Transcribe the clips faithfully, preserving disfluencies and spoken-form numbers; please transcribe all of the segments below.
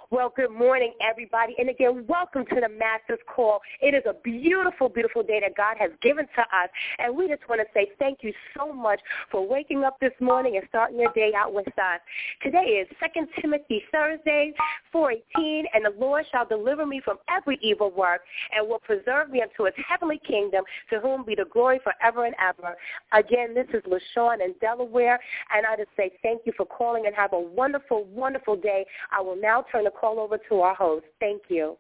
Well, good morning, everybody. And again, welcome to the Master's Call. It is a beautiful, beautiful day that God has given to us. And we just want to say thank you so much for waking up this morning and starting your day out with us. Today is Second Timothy Thursday, four eighteen, and the Lord shall deliver me from every evil work and will preserve me unto his heavenly kingdom, to whom be the glory forever and ever. Again, this is LaShawn in Delaware, and I just say thank you for calling and have a wonderful, wonderful day. I will now turn the call over to our host. Thank you.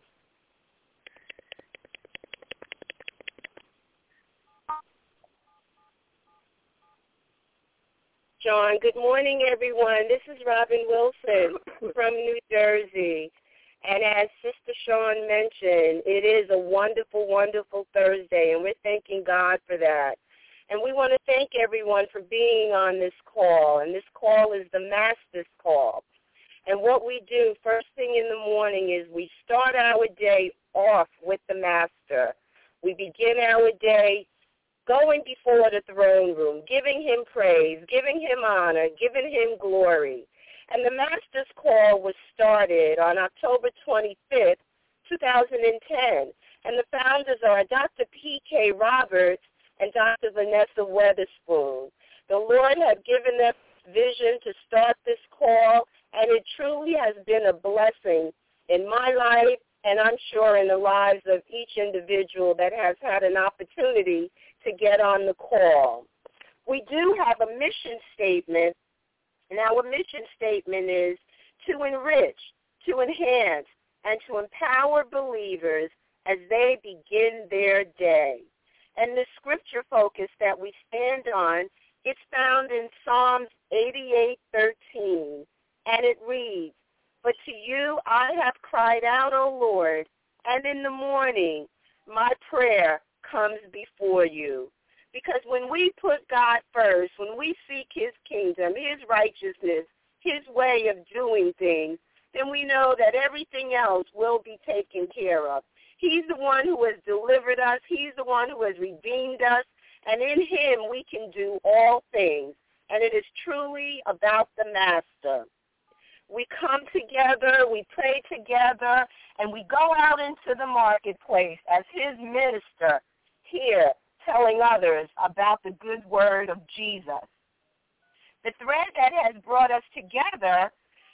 John, good morning, everyone. This is Robin Wilson from New Jersey. And as Sister Shawn mentioned, it is a wonderful, wonderful Thursday, and we're thanking God for that. And we want to thank everyone for being on this call, and this call is the Master's Call. And what we do first thing in the morning is we start our day off with the Master. We begin our day going before the throne room, giving him praise, giving him honor, giving him glory. And the Master's Call was started on October twenty-fifth, two thousand ten. And the founders are Doctor P K Roberts and Doctor Vanessa Weatherspoon. The Lord had given them vision to start this call, and it truly has been a blessing in my life, and I'm sure in the lives of each individual that has had an opportunity to get on the call. We do have a mission statement, and our mission statement is to enrich, to enhance, and to empower believers as they begin their day. And the scripture focus that we stand on, it's found in Psalms eighty-eight thirteen. And it reads, "But to you I have cried out, O Lord, and in the morning my prayer comes before you." Because when we put God first, when we seek his kingdom, his righteousness, his way of doing things, then we know that everything else will be taken care of. He's the one who has delivered us. He's the one who has redeemed us. And in him we can do all things. And it is truly about the Master. We come together, we pray together, and we go out into the marketplace as his minister here telling others about the good word of Jesus. The thread that has brought us together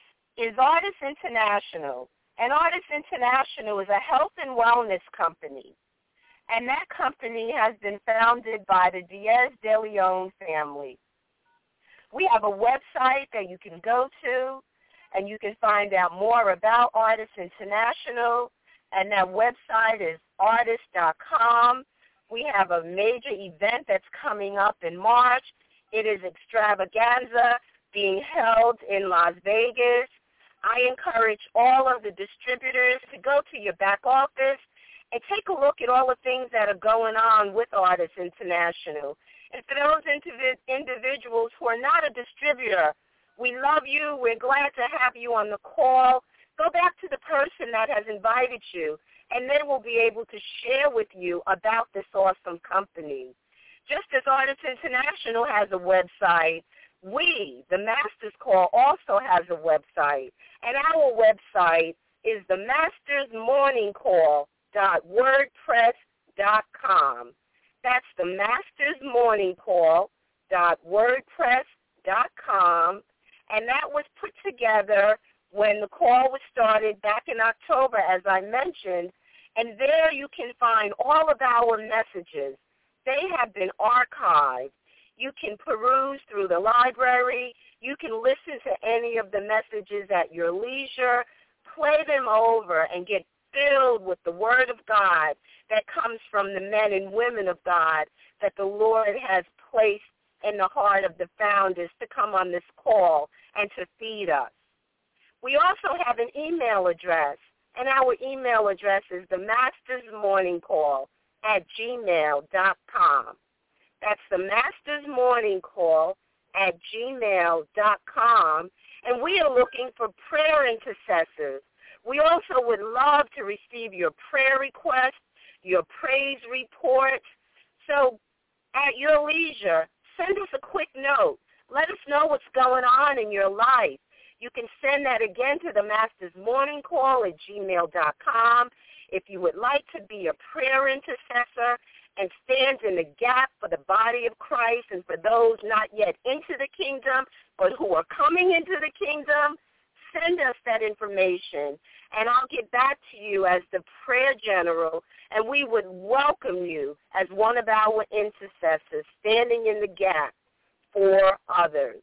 is Artists International. And Artists International is a health and wellness company. And that company has been founded by the Diaz de Leon family. We have a website that you can go to, and you can find out more about Artists International, and that website is artist dot com. We have a major event that's coming up in March. It is Extravaganza being held in Las Vegas. I encourage all of the distributors to go to your back office and take a look at all the things that are going on with Artists International. And for those indiv- individuals who are not a distributor, we love you. We're glad to have you on the call. Go back to the person that has invited you, and then we'll be able to share with you about this awesome company. Just as Artists International has a website, we, the Master's Call, also has a website. And our website is the masters morning call dot wordpress dot com. That's the masters morning call dot wordpress dot com. And that was put together when the call was started back in October, as I mentioned. And there you can find all of our messages. They have been archived. You can peruse through the library. You can listen to any of the messages at your leisure, play them over, and get filled with the Word of God that comes from the men and women of God that the Lord has placed in the heart of the founders to come on this call and to feed us. We also have an email address, and our email address is the masters morning call at gmail dot com. That's the Masters Morning Call at gmail dot com, and we are looking for prayer intercessors. We also would love to receive your prayer requests, your praise reports. So at your leisure, send us a quick note. Let us know what's going on in your life. You can send that again to the Master's Morning Call at gmail dot com. If you would like to be a prayer intercessor and stand in the gap for the body of Christ and for those not yet into the kingdom but who are coming into the kingdom, send us that information, and I'll get back to you as the prayer general, and we would welcome you as one of our intercessors standing in the gap for others.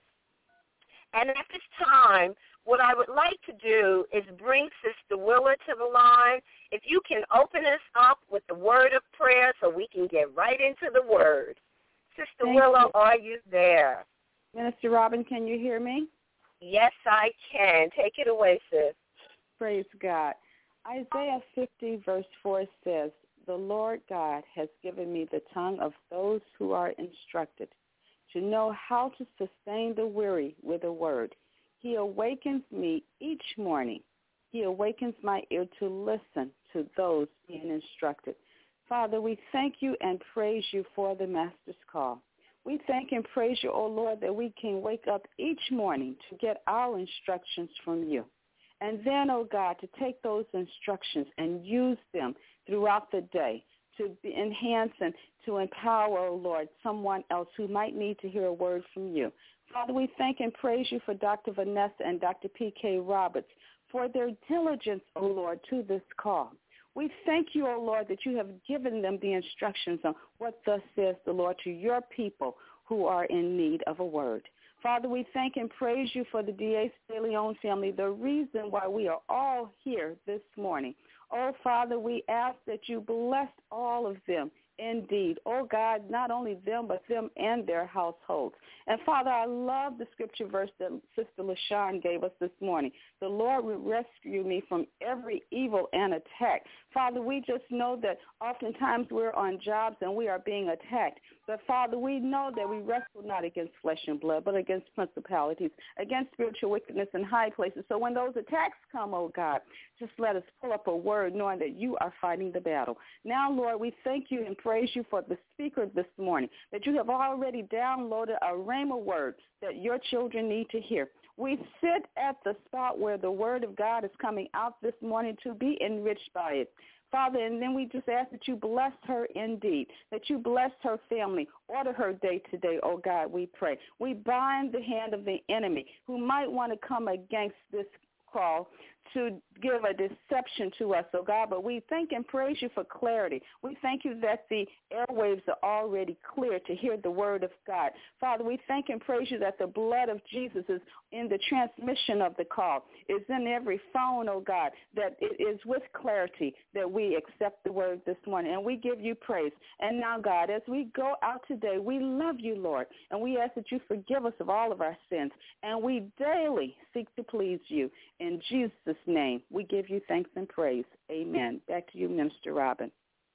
And at this time, what I would like to do is bring Sister Willa to the line. If you can open us up with the word of prayer so we can get right into the word. Sister Thank Willa, you. are you there? Minister Robin, can you hear me? Yes, I can. Take it away, sis. Praise God. Isaiah fifty, verse four says, "The Lord God has given me the tongue of those who are instructed, to know how to sustain the weary with a word. He awakens me each morning. He awakens my ear to listen to those being instructed." Father, we thank you and praise you for the Master's Call. We thank and praise you, O Lord, that we can wake up each morning to get our instructions from you. And then, O God, to take those instructions and use them throughout the day to enhance and to empower, O Lord, someone else who might need to hear a word from you. Father, we thank and praise you for Doctor Vanessa and Doctor P K Roberts for their diligence, O Lord, to this call. We thank you, O Lord, that you have given them the instructions on what thus says the Lord to your people who are in need of a word. Father, we thank and praise you for the D A De Leon family, the reason why we are all here this morning. Oh, Father, we ask that you bless all of them indeed. Oh, God, not only them, but them and their households. And, Father, I love the scripture verse that Sister LaShawn gave us this morning. The Lord will rescue me from every evil and attack. Father, we just know that oftentimes we're on jobs and we are being attacked. But, Father, we know that we wrestle not against flesh and blood, but against principalities, against spiritual wickedness in high places. So when those attacks come, oh, God, just let us pull up a word knowing that you are fighting the battle. Now, Lord, we thank you and praise you for the speaker this morning, that you have already downloaded a rhema word that your children need to hear. We sit at the spot where the word of God is coming out this morning to be enriched by it. Father, and then we just ask that you bless her indeed, that you bless her family, order her day to day, oh God, we pray. We bind the hand of the enemy who might want to come against this call to give a deception to us, oh God, but we thank and praise you for clarity. We thank you that the airwaves are already clear to hear the word of God. Father, we thank and praise you that the blood of Jesus is in the transmission of the call, is in every phone, oh God, that it is with clarity that we accept the word this morning, and we give you praise. And now, God, as we go out today, we love you, Lord, and we ask that you forgive us of all of our sins, and we daily seek to please you. In Jesus' name, we give you thanks and praise. Amen. Back to you, Minister Robin.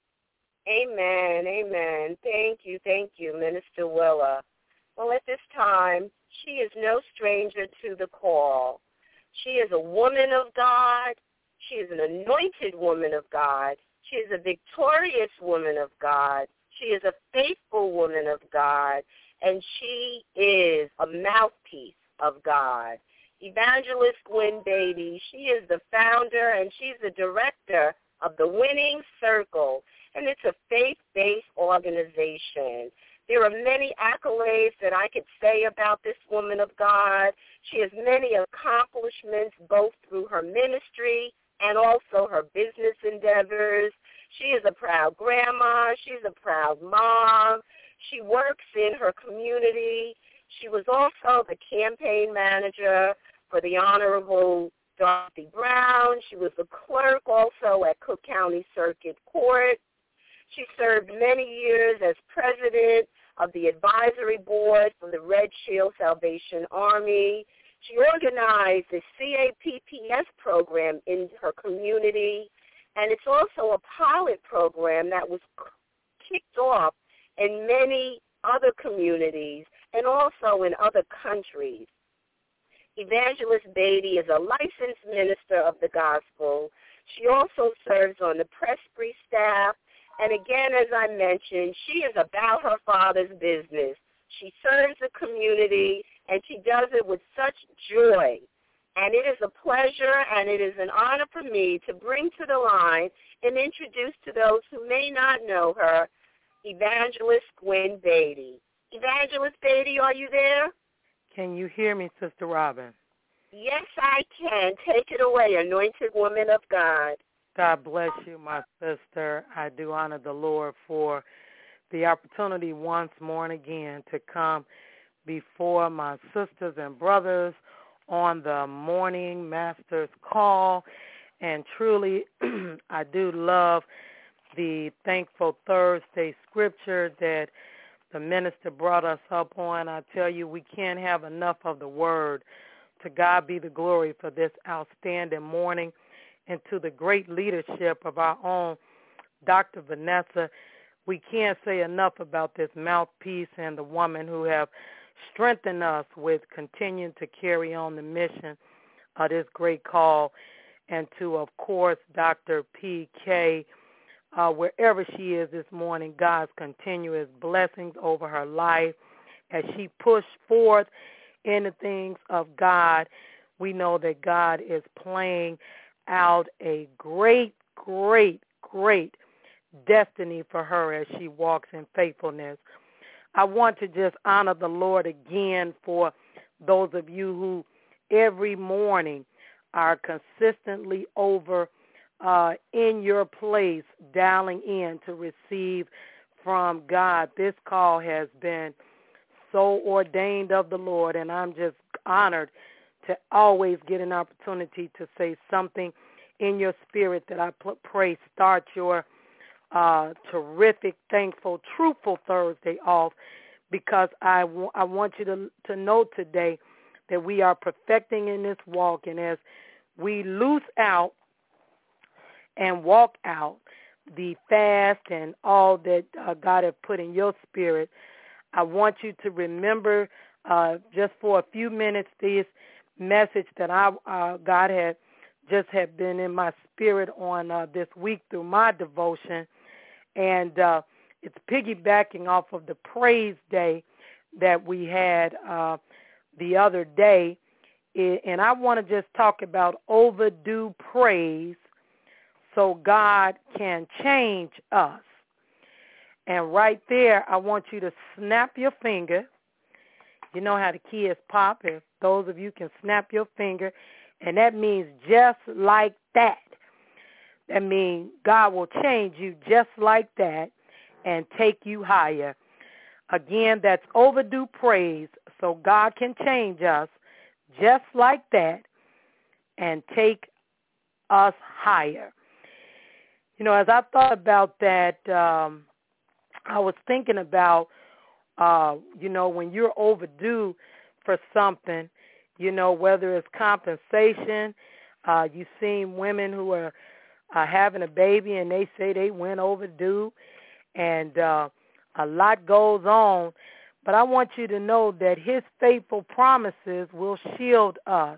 Amen. Amen. Thank you. Thank you, Minister Willa. Well, at this time, she is no stranger to the call. She is a woman of God. She is an anointed woman of God. She is a victorious woman of God. She is a faithful woman of God. And she is a mouthpiece of God. Evangelist Gwen Beatty, she is the founder and she's the director of the Winning Circle, and it's a faith-based organization. There are many accolades that I could say about this woman of God. She has many accomplishments both through her ministry and also her business endeavors. She is a proud grandma. She's a proud mom. She works in her community. She was also the campaign manager for the Honorable Dorothy Brown. She was a clerk also at Cook County Circuit Court. She served many years as president of the advisory board for the Red Shield Salvation Army. She organized the C A P P S program in her community, and it's also a pilot program that was kicked off in many other communities and also in other countries. Evangelist Beatty is a licensed minister of the gospel. She also serves on the Presbytery staff. And again, as I mentioned, she is about her father's business. She serves the community, and she does it with such joy. And it is a pleasure and it is an honor for me to bring to the line and introduce to those who may not know her, Evangelist Gwen Beatty. Evangelist Beatty, are you there? Can you hear me, Sister Robin? Yes, I can. Take it away, anointed woman of God. God bless you, my sister. I do honor the Lord for the opportunity once more and again to come before my sisters and brothers on the Morning Master's Call. And truly, I do love the Thankful Thursday scripture that the minister brought us up on. I tell you, we can't have enough of the word. To God be the glory for this outstanding morning, and to the great leadership of our own Doctor Vanessa. We can't say enough about this mouthpiece and the woman who have strengthened us with continuing to carry on the mission of this great call. And to, of course, Doctor P K, uh, wherever she is this morning, God's continuous blessings over her life as she pushed forth in the things of God. We know that God is playing out a great, great, great destiny for her as she walks in faithfulness. I want to just honor the Lord again for those of you who every morning are consistently over uh, in your place, dialing in to receive from God. This call has been so ordained of the Lord, and I'm just honored to always get an opportunity to say something in your spirit that I pray start your uh, terrific, thankful, truthful Thursday off, because I, w- I want you to, to know today that we are perfecting in this walk, and as we loose out and walk out the fast and all that uh, God has put in your spirit, I want you to remember uh, just for a few minutes this message that I uh, God had just had been in my spirit on uh, this week through my devotion, and uh, it's piggybacking off of the praise day that we had uh, the other day, and I want to just talk about overdue praise so God can change us. And right there, I want you to snap your finger. You know how the kids pop. If those of you can snap your finger, and that means just like that. That means God will change you just like that and take you higher. Again, that's overdue praise, so God can change us just like that and take us higher. You know, as I thought about that, um, I was thinking about, uh, you know, when you're overdue for something, you know, whether it's compensation, uh, you've seen women who are uh, having a baby and they say they went overdue, and uh, a lot goes on. But I want you to know that his faithful promises will shield us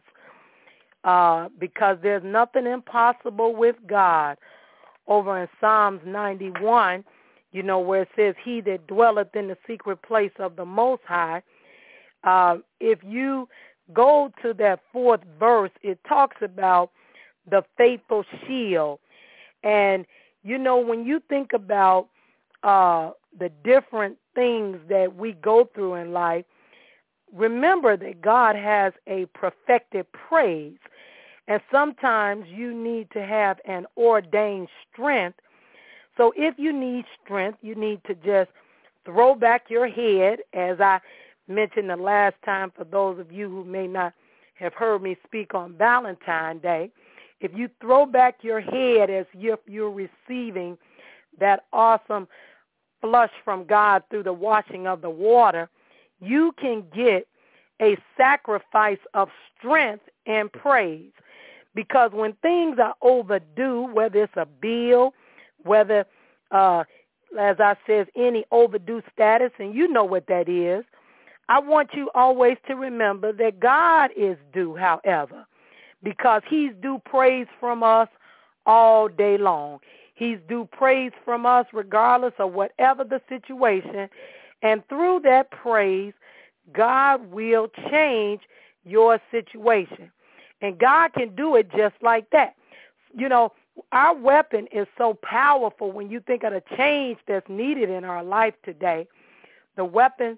uh, because there's nothing impossible with God. Over in Psalms ninety-one, you know, where it says, he that dwelleth in the secret place of the Most High, uh, if you go to that fourth verse, it talks about the faithful shield. And, you know, when you think about uh, the different things that we go through in life, remember that God has a perfected praise. And sometimes you need to have an ordained strength. So if you need strength, you need to just throw back your head, as I mentioned the last time for those of you who may not have heard me speak on Valentine's Day. If you throw back your head as if you're receiving that awesome flush from God through the washing of the water, you can get a sacrifice of strength and praise. Because when things are overdue, whether it's a bill, whether, uh, as I said, any overdue status, and you know what that is, I want you always to remember that God is due, however, because he's due praise from us all day long. He's due praise from us regardless of whatever the situation. And through that praise, God will change your situation. And God can do it just like that. You know, our weapon is so powerful when you think of the change that's needed in our life today. The weapon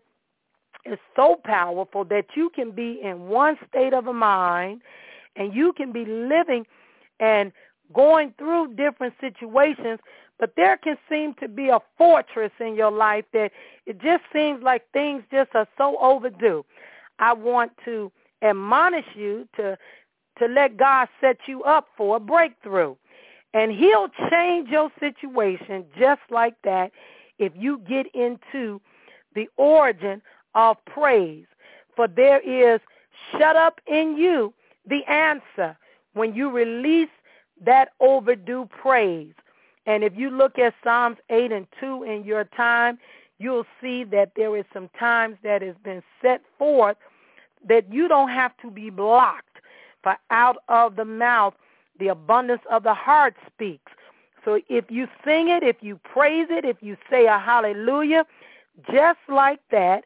is so powerful that you can be in one state of a mind and you can be living and going through different situations, but there can seem to be a fortress in your life that it just seems like things just are so overdue. I want to admonish you to to let God set you up for a breakthrough. And he'll change your situation just like that if you get into the origin of praise. For there is shut up in you the answer when you release that overdue praise. And if you look at Psalms eight and two in your time, you'll see that there is some times that has been set forth that you don't have to be blocked. For out of the mouth, the abundance of the heart speaks. So if you sing it, if you praise it, if you say a hallelujah, just like that,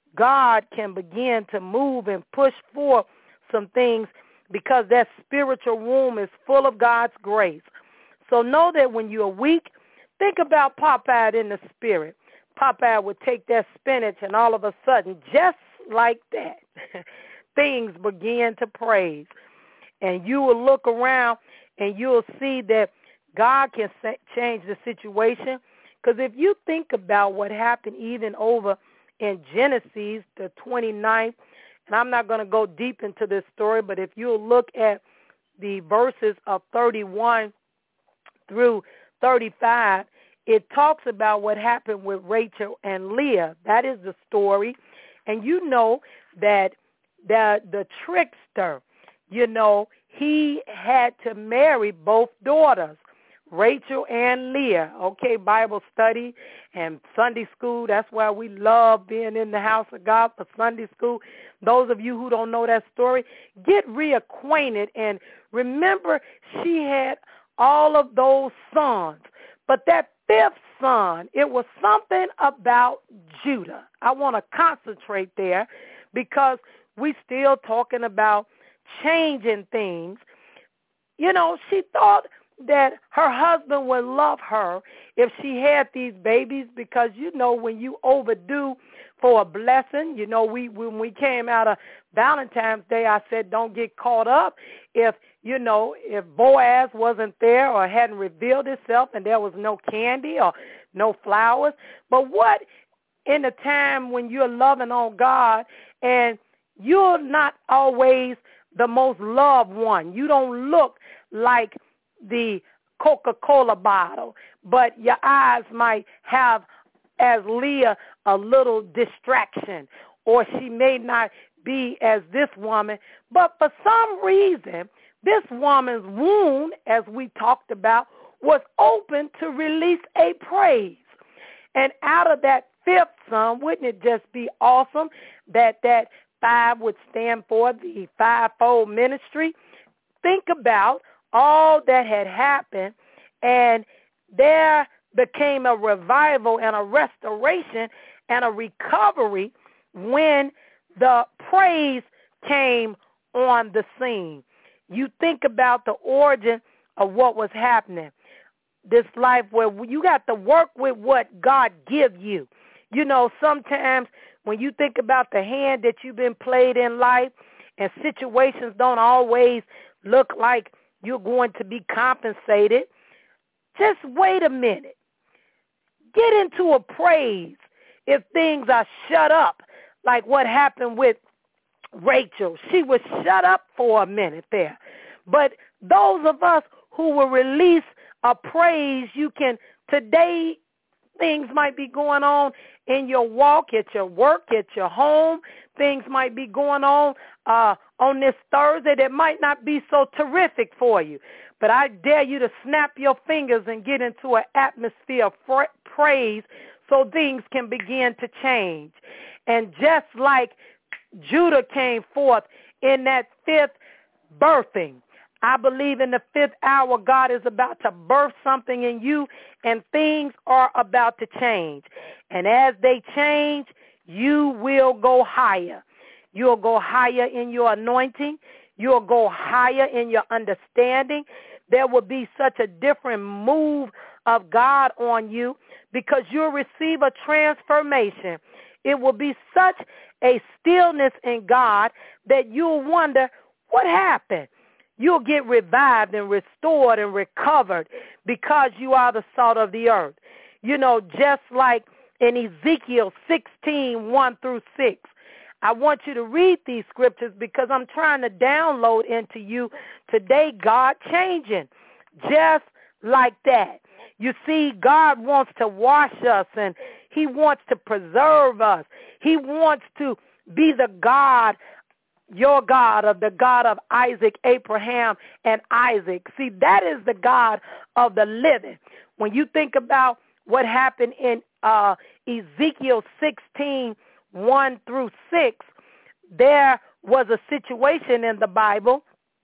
God can begin to move and push forth some things because that spiritual womb is full of God's grace. So know that when you're weak, think about Popeye in the spirit. Popeye would take that spinach and all of a sudden, just like that, things begin to praise. And you will look around and you'll see that God can change the situation. Because if you think about what happened even over in Genesis, the twenty-ninth, and I'm not going to go deep into this story, but if you'll look at the verses of thirty-one through thirty-five, it talks about what happened with Rachel and Leah. That is the story. And you know that the, the trickster, you know, he had to marry both daughters, Rachel and Leah. Okay, Bible study and Sunday school. That's why we love being in the house of God for Sunday school. Those of you who don't know that story, get reacquainted and remember she had all of those sons. But that fifth son, it was something about Judah. I want to concentrate there because we still talking about changing things. You know, she thought that her husband would love her if she had these babies because, you know, when you overdue for a blessing, you know, we when we came out of Valentine's Day, I said don't get caught up if, you know, if Boaz wasn't there or hadn't revealed himself and there was no candy or no flowers. But what in the time when you're loving on God and you're not always the most loved one. You don't look like the Coca-Cola bottle, but your eyes might have, as Leah, a little distraction, or she may not be as this woman. But for some reason, this woman's wound, as we talked about, was open to release a praise. And out of that fifth son, wouldn't it just be awesome that that five would stand for the fivefold ministry? Think about all that had happened, and there became a revival and a restoration and a recovery when the praise came on the scene. You think about the origin of what was happening. This life where you got to work with what God gives you. You know, sometimes when you think about the hand that you've been played in life and situations don't always look like you're going to be compensated, just wait a minute. Get into a praise if things are shut up, like what happened with Rachel. She was shut up for a minute there. But those of us who will release a praise, you can, today things might be going on in your walk, at your work, at your home. Things might be going on uh, on this Thursday that might not be so terrific for you. But I dare you to snap your fingers and get into an atmosphere of fra- praise so things can begin to change. And just like Judah came forth in that fifth birthing, I believe in the fifth hour, God is about to birth something in you, and things are about to change. And as they change, you will go higher. You'll go higher in your anointing. You'll go higher in your understanding. There will be such a different move of God on you because you'll receive a transformation. It will be such a stillness in God that you'll wonder, what happened? You'll get revived and restored and recovered because you are the salt of the earth. You know, just like in Ezekiel sixteen, one through six. I want you to read these scriptures because I'm trying to download into you today God changing just like that. You see, God wants to wash us and he wants to preserve us. He wants to be the God, your God, of the God of Isaac, Abraham, and Isaac. See, that is the God of the living. When you think about what happened in uh, Ezekiel sixteen, one through six, there was a situation in the Bible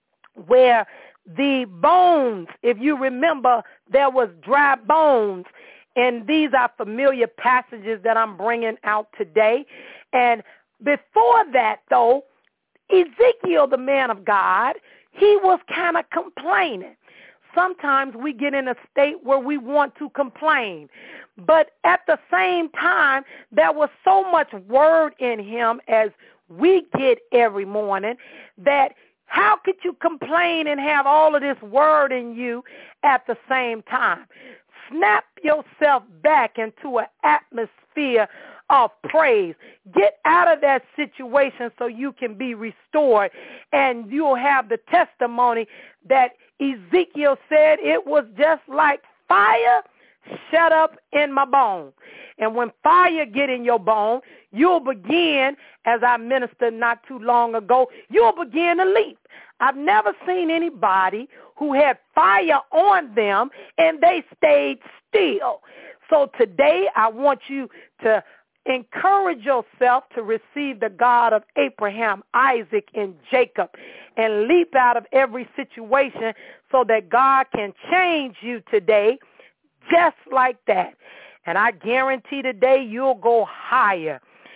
where the bones, if you remember, there was dry bones. And these are familiar passages that I'm bringing out today. And before that, though, Ezekiel, the man of God, he was kind of complaining. Sometimes we get in a state where we want to complain. But at the same time, there was so much word in him, as we get every morning, that how could you complain and have all of this word in you at the same time? Snap yourself back into an atmosphere of praise. Get out of that situation so you can be restored, and you'll have the testimony that Ezekiel said it was just like fire shut up in my bone. And when fire get in your bone, you'll begin, as I ministered not too long ago, you'll begin to leap. I've never seen anybody who had fire on them and they stayed still. So today I want you to encourage yourself to receive the God of Abraham, Isaac, and Jacob, and leap out of every situation so that God can change you today just like that. And I guarantee today you'll go higher.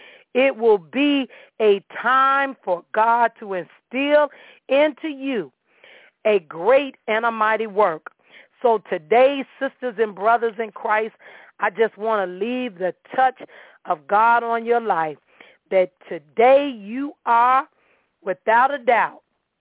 It will be a time for God to instill into you a great and a mighty work. So today, sisters and brothers in Christ, I just want to leave the touch of God on your life, that today you are, without a doubt,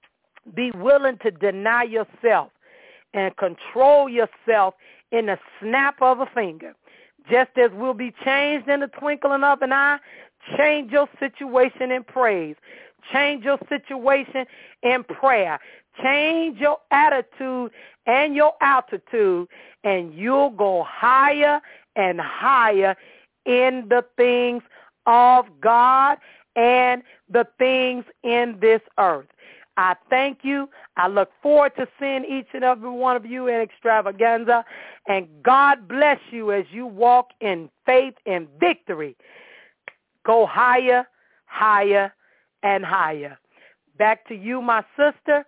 be willing to deny yourself and control yourself in the snap of a finger. Just as we'll be changed in the twinkling of an eye, change your situation in praise. Change your situation in prayer. Change your attitude and your altitude, and you'll go higher and higher in the things of God and the things in this earth. I thank you. I look forward to seeing each and every one of you in Extravaganza. And God bless you as you walk in faith and victory. Go higher, higher, and higher. Back to you, my sister.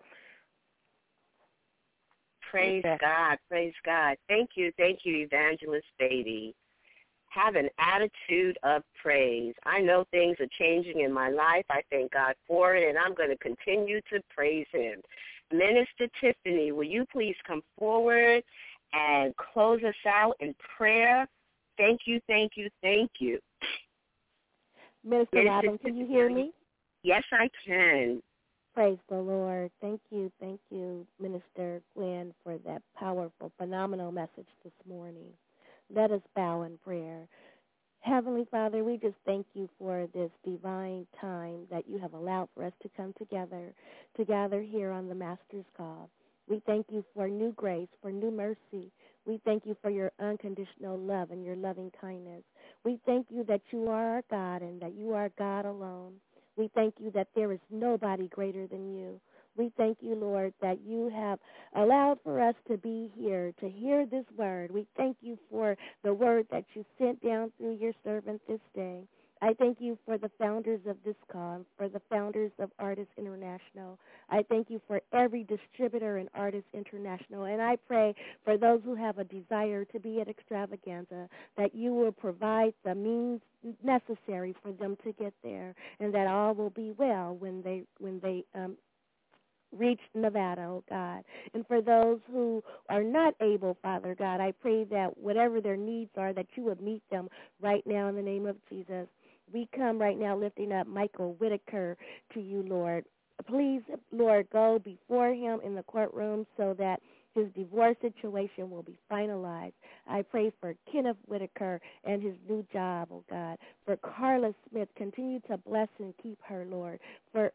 Praise God. Praise God. Thank you. Thank you, Evangelist Beatty. Have an attitude of praise. I know things are changing in my life. I thank God for it, and I'm going to continue to praise him. Minister Tiffany, will you please come forward and close us out in prayer? Thank you, thank you, thank you. Minister Robin, can you hear me? Yes, I can. Praise the Lord. Thank you, thank you, Minister Glenn, for that powerful, phenomenal message this morning. Let us bow in prayer. Heavenly Father, we just thank you for this divine time that you have allowed for us to come together, to gather here on the Master's Call. We thank you for new grace, for new mercy. We thank you for your unconditional love and your loving kindness. We thank you that you are our God and that you are God alone. We thank you that there is nobody greater than you. We thank you, Lord, that you have allowed for us to be here to hear this word. We thank you for the word that you sent down through your servant this day. I thank you for the founders of this call, for the founders of Artists International. I thank you for every distributor in Artists International. And I pray for those who have a desire to be at Extravaganza, that you will provide the means necessary for them to get there, and that all will be well when they when they um, reach Nevada, oh God. And for those who are not able, Father God, I pray that whatever their needs are, that you would meet them right now in the name of Jesus. We come right now lifting up Michael Whitaker to you, Lord. Please, Lord, go before him in the courtroom so that his divorce situation will be finalized. I pray for Kenneth Whitaker and his new job, oh God. For Carla Smith, continue to bless and keep her, Lord. For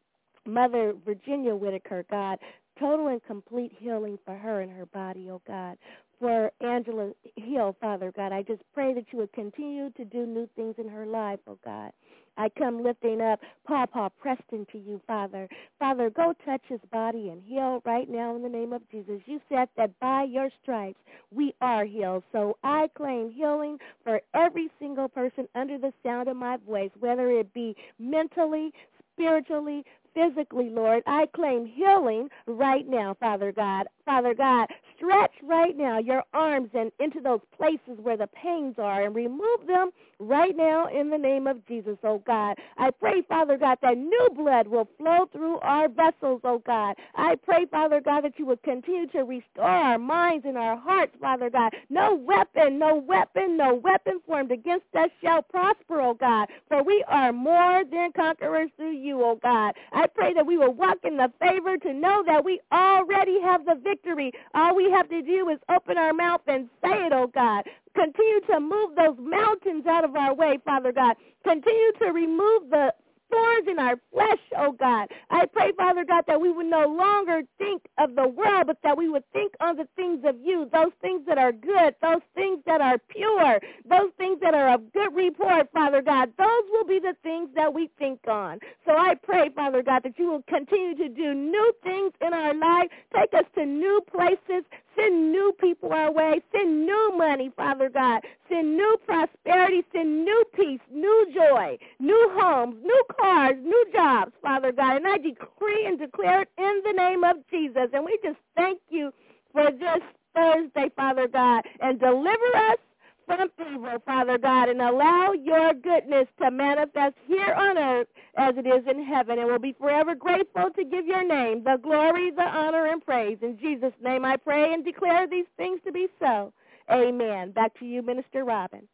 Mother Virginia Whitaker, God, total and complete healing for her and her body, oh God. For Angela Hill, Father God, I just pray that you would continue to do new things in her life, oh God. I come lifting up Pawpaw Preston to you, Father. Father, go touch his body and heal right now in the name of Jesus. You said that by your stripes we are healed. So I claim healing for every single person under the sound of my voice, whether it be mentally, spiritually, physically, Lord. I claim healing right now, Father God. Father God, stretch right now your arms and into those places where the pains are and remove them right now in the name of Jesus, oh God. I pray, Father God, that new blood will flow through our vessels, oh God. I pray, Father God, that you would continue to restore our minds and our hearts, Father God. No weapon, no weapon, no weapon formed against us shall prosper, oh God, for we are more than conquerors through you, oh God. I pray that we will walk in the favor to know that we already have the victory. All we have to do is open our mouth and say it, oh God. Continue to move those mountains out of our way, Father God. Continue to remove the thorns in our flesh, oh God. I pray, Father God, that we would no longer think of the world, but that we would think on the things of you, those things that are good, those things that are pure, those things that are of good report, Father God. Those will be the things that we think on. So I pray, Father God, that you will continue to do new things in our life, take us to new places, send new people our way, send new money, Father God, send new prosperity, send new peace, new joy, new homes, new cars, new jobs, Father God. And I decree and declare it in the name of Jesus. And we just thank you for this Thursday, Father God, and deliver us from evil, Father God, and allow your goodness to manifest here on earth as it is in heaven. And we'll be forever grateful to give your name the glory, the honor, and praise. In Jesus' name I pray and declare these things to be so. Amen. Back to you, Minister Robin.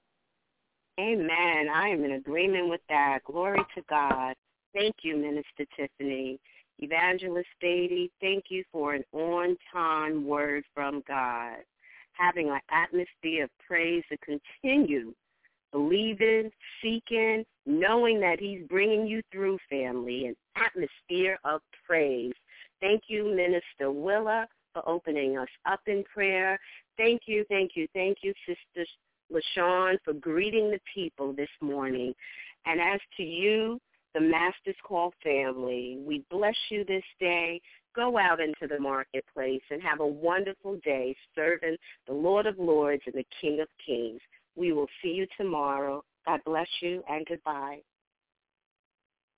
Amen. I am in agreement with that. Glory to God. Thank you, Minister Tiffany. Evangelist Beatty, thank you for an on-time word from God. Having an atmosphere of praise to continue believing, seeking, knowing that he's bringing you through, family, an atmosphere of praise. Thank you, Minister Willa, for opening us up in prayer. Thank you, thank you, thank you, Sister LaShawn, for greeting the people this morning. And as to you, the Master's Call family, we bless you this day. Go out into the marketplace and have a wonderful day serving the Lord of Lords and the King of Kings. We will see you tomorrow. God bless you and goodbye.